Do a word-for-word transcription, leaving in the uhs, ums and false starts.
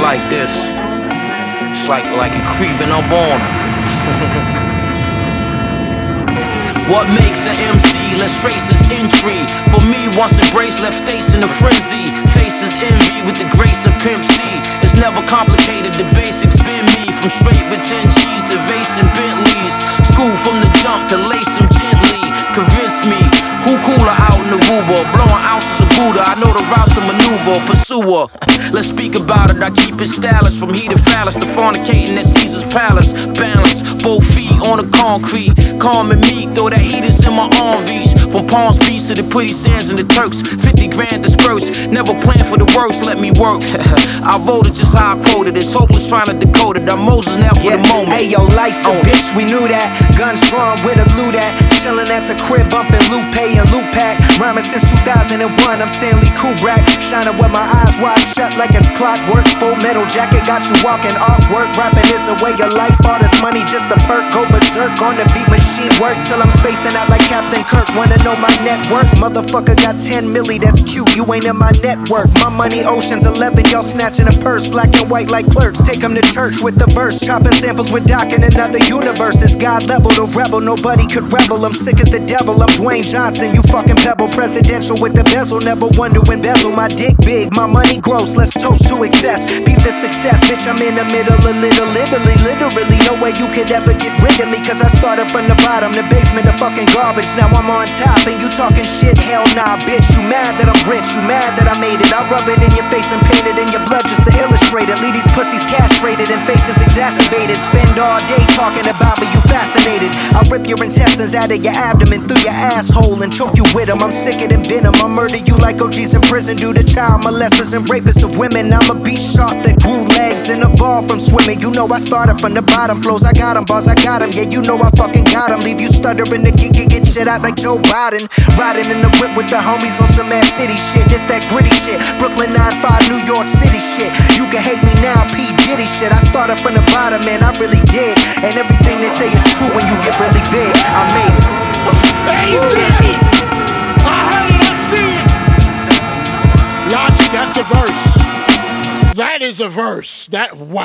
like this. It's like like you're creeping up on them. What makes an M C? Let's trace his entry. For me, once embraced, left face in a frenzy. Faces envy with the grace of Pimp C. It's never complicated, the basics been me. From straight with ten G's to vase and Bentleys. School from the jump to lace him gently. Convince me, who cooler out in the Aruba? Blowing ounces of Buddha, I know the routes to maneuver. Pursuer, let's speak about it. I keep it stylish, from heat to phallus to fornicating at Caesar's palace. Balance, both feet on the concrete. Calm and meek, though that heat is in my arm reach. From Palm Beach to the pretty sands and the Turks. Fifty grand dispersed, never planned for the worst. Let me work. I voted just how I quoted. It's hopeless trying to decode it. I'm Moses now for yeah. the moment. Hey yo, life's a bitch, we knew that. Guns drawn with a loot at. Chillin' at the crib, bumpin' Lupe and Lupac. Rhyming since two thousand one, I'm Stanley Kubrick. Shining with my eyes wide shut like it's clockwork. Full metal jacket got you walking artwork. Rapping is a way of life, all this money just a perk. Go berserk on the beat machine work till I'm spacing out like Captain Kirk. Wanna know my network? Motherfucker got ten milli, that's cute, you ain't in my network. My money oceans eleven, y'all snatching a purse. Black and white like clerks, take them to church with the verse. Chopping samples with Doc in another universe. It's God level, the rebel, nobody could rebel. I'm sick as the devil, I'm Dwayne Johnson, you fucking pebble. Presidential with the bezel, never wonder when bezel. My dick big, my money gross, let's toast to excess. Beat the success, bitch, I'm in the middle of little, literally, literally. No way you could ever get rid of me, cause I started from the bottom, the basement of fucking garbage. Now I'm on top and you talking shit, hell nah, bitch. You mad that I'm rich, you mad that I made it. I rub it in your face and paint it in your blood just to illustrate it. Leave these pussies castrated and faces exacerbated. Spend all day talking about me, you fascinated. I'll rip your intestines out of your abdomen, through your asshole and choke you with them. I'm sicker than venom, I'll murder you like O Gs in prison due to child molesters and rapists of women. I'm a beach shark that grew legs and evolved from swimming. You know I started from the bottom, flows I got 'em, bars I got 'em. Yeah, you know I fucking got 'em. Leave you stuttering to get, get, get shit out like Joe Biden. Riding in the whip with the homies on some Mad City shit. This that gritty shit, Brooklyn nine five, New York City shit. You can hate me now, P. Diddy shit. I started from the bottom, man, I really did. And everything they say is true when you get really big. I made it. Easy. I heard it, I see it. Logic, that's a verse. That is a verse. That wow.